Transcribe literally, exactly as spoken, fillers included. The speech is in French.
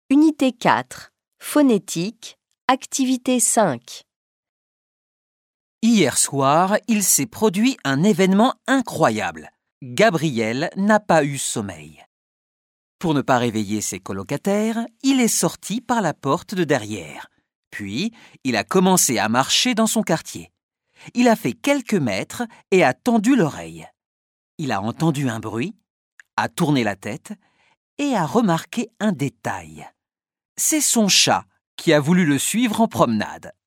Unité quatre. Phonétique. Activité cinq. Hier soir, il s'est produit un événement incroyable. Gabriel n'a pas eu sommeil. Pour ne pas réveiller ses colocataires, il est sorti par la porte de derrière. Puis, il a commencé à marcher dans son quartier. Il a fait quelques mètres et a tendu l'oreille. Il a entendu un bruit, a tourné la tête et a remarqué un détail. C'est son chat qui a voulu le suivre en promenade.